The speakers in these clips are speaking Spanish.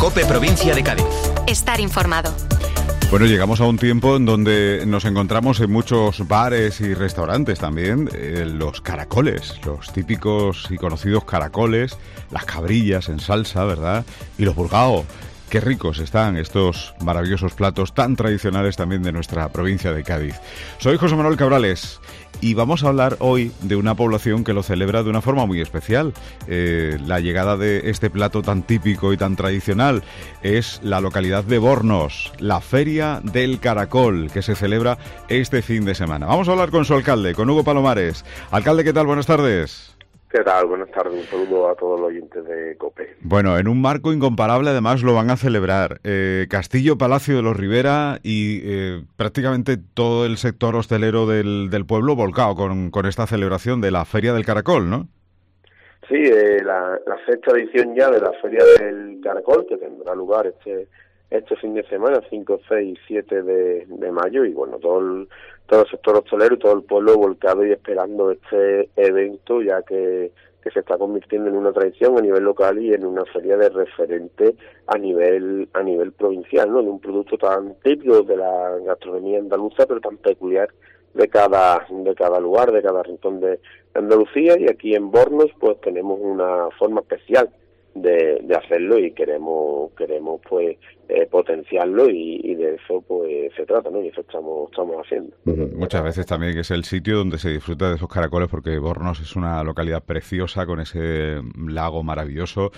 COPE Provincia de Cádiz. Estar informado. Bueno, llegamos a un tiempo en donde nos encontramos en muchos bares y restaurantes también los caracoles, los típicos y conocidos caracoles, las cabrillas en salsa, ¿verdad? Y los burgao. Qué ricos están estos maravillosos platos tan tradicionales también de nuestra provincia de Cádiz. Soy José Manuel Cabrales y vamos a hablar hoy de una población que lo celebra de una forma muy especial. La llegada de este plato tan típico y tan tradicional es la localidad de Bornos, la Feria del Caracol, que se celebra este fin de semana. Vamos a hablar con su alcalde, con Hugo Palomares. Alcalde, ¿qué tal? Buenas tardes. ¿Qué tal? Buenas tardes. Un saludo a todos los oyentes de COPE. Bueno, en un marco incomparable además lo van a celebrar Castillo Palacio de los Rivera y prácticamente todo el sector hostelero del pueblo volcado con esta celebración de la Feria del Caracol, ¿no? Sí, la sexta edición ya de la Feria del Caracol, que tendrá lugar este fin de semana, 5, 6 y 7 de mayo, y bueno, todo el sector hostelero y todo el pueblo volcado y esperando este evento, ya que se está convirtiendo en una tradición a nivel local y en una feria de referente a nivel provincial, ¿no? De un producto tan típico de la gastronomía andaluza, pero tan peculiar de cada lugar, de cada rincón de Andalucía, y aquí en Bornos pues tenemos una forma especial de hacerlo y queremos pues potenciarlo y de eso pues se trata, ¿no? Y eso estamos haciendo. Muchas veces también que es el sitio donde se disfruta de esos caracoles, porque Bornos es una localidad preciosa con ese lago maravilloso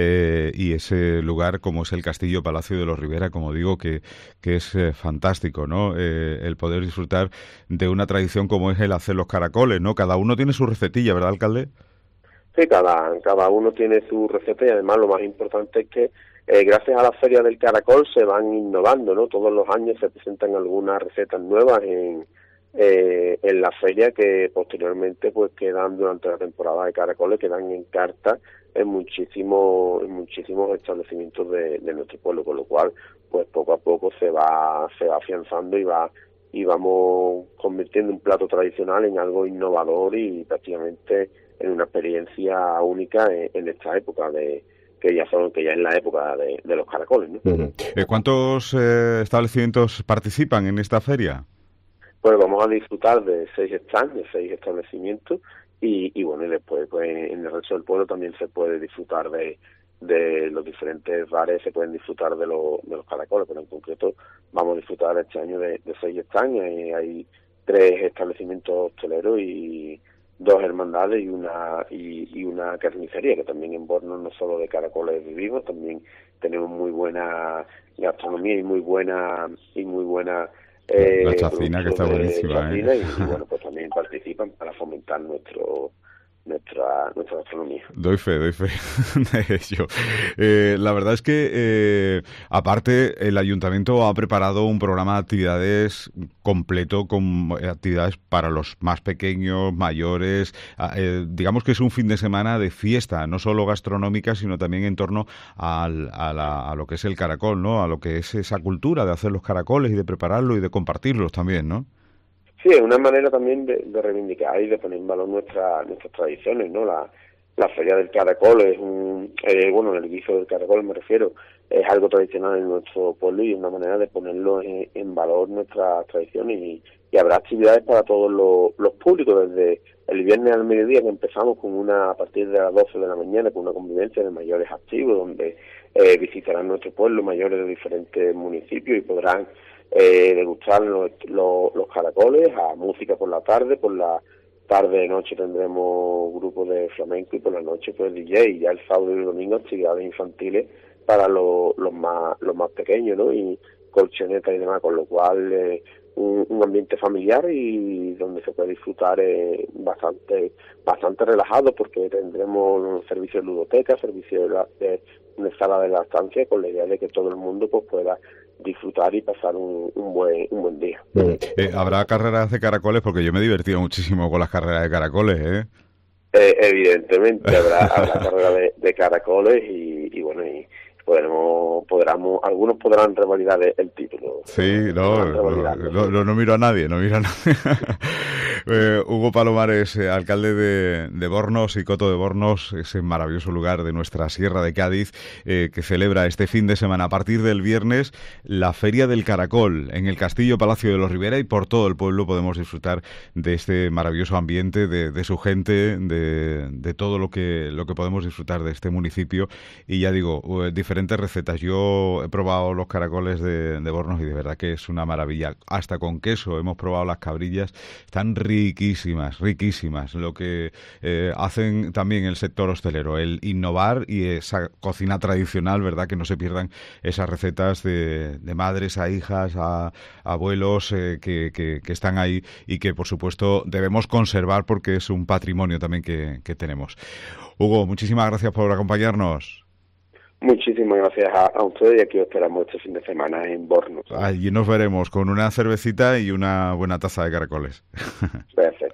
y ese lugar como es el Castillo Palacio de los Rivera, como digo, que es fantástico, ¿no? El poder disfrutar de una tradición como es el hacer los caracoles, ¿no? Cada uno tiene su recetilla, ¿verdad, alcalde? Sí, cada uno tiene su receta y además lo más importante es que gracias a la Feria del Caracol se van innovando, ¿no? Todos los años se presentan algunas recetas nuevas en la feria que posteriormente pues quedan durante la temporada de caracoles, quedan en carta en muchísimos establecimientos de nuestro pueblo, con lo cual pues poco a poco se va afianzando y vamos convirtiendo un plato tradicional en algo innovador y prácticamente en una experiencia única en esta época que ya es la época de los caracoles, ¿no? ¿Cuántos establecimientos participan en esta feria? Pues vamos a disfrutar de 6 stands, de 6 establecimientos y bueno, y después pues en el resto del pueblo también se puede disfrutar de los diferentes bares, se pueden disfrutar de los caracoles, pero en concreto vamos a disfrutar este año de 6 stands. Hay 3 establecimientos hosteleros y 2 hermandades y una carnicería, que también en Bornos no solo de caracoles vivimos, también tenemos muy buena gastronomía y muy buena la chacina, que está buenísima, chacina, y bueno, pues también participan para fomentar nuestra gastronomía. Doy fe de ello. La verdad es que, aparte, el Ayuntamiento ha preparado un programa de actividades completo con actividades para los más pequeños, mayores. Digamos que es un fin de semana de fiesta, no solo gastronómica, sino también en torno a lo que es el caracol, ¿no? A lo que es esa cultura de hacer los caracoles y de prepararlos y de compartirlos también, ¿no? Sí, es una manera también de reivindicar y de poner en valor nuestras tradiciones, ¿no? La Feria del Caracol es el guiso del caracol me refiero, es algo tradicional en nuestro pueblo y es una manera de ponerlo en valor nuestras tradiciones y habrá actividades para todos los públicos, desde el viernes al mediodía, que empezamos a partir de las 12 de la mañana con una convivencia de mayores activos, donde visitarán nuestro pueblo mayores de diferentes municipios y podrán degustar los caracoles, a música por la tarde noche tendremos grupos de flamenco y por la noche pues DJ, y ya el sábado y el domingo actividades infantiles para los más pequeños, ¿no? Y colchonetas y demás, con lo cual un ambiente familiar y donde se puede disfrutar bastante relajado, porque tendremos un servicio de ludoteca, servicio de sala de la estancia, con la idea de que todo el mundo pues pueda disfrutar y pasar un buen día. ¿Habrá carreras de caracoles? Porque yo me he divertido muchísimo con las carreras de caracoles, evidentemente habrá carreras de caracoles y bueno, y algunos podrán revalidar el título. Sí, no miro a nadie, Hugo Palomares, alcalde de Bornos y Coto de Bornos, ese maravilloso lugar de nuestra Sierra de Cádiz, que celebra este fin de semana, a partir del viernes, la Feria del Caracol en el Castillo Palacio de los Rivera, y por todo el pueblo podemos disfrutar de este maravilloso ambiente, de su gente, de todo lo que podemos disfrutar de este municipio. Y ya digo, diferentes recetas. Yo he probado los caracoles de Bornos y de verdad que es una maravilla. Hasta con queso hemos probado las cabrillas. Están riquísimas, riquísimas. Lo que hacen también el sector hostelero, el innovar y esa cocina tradicional, ¿verdad? Que no se pierdan esas recetas de madres a hijas, a abuelos que están ahí y que, por supuesto, debemos conservar porque es un patrimonio también que tenemos. Hugo, muchísimas gracias por acompañarnos. Muchísimas gracias a ustedes y aquí os esperamos este fin de semana en Bornos. Allí nos veremos con una cervecita y una buena taza de caracoles. Perfecto.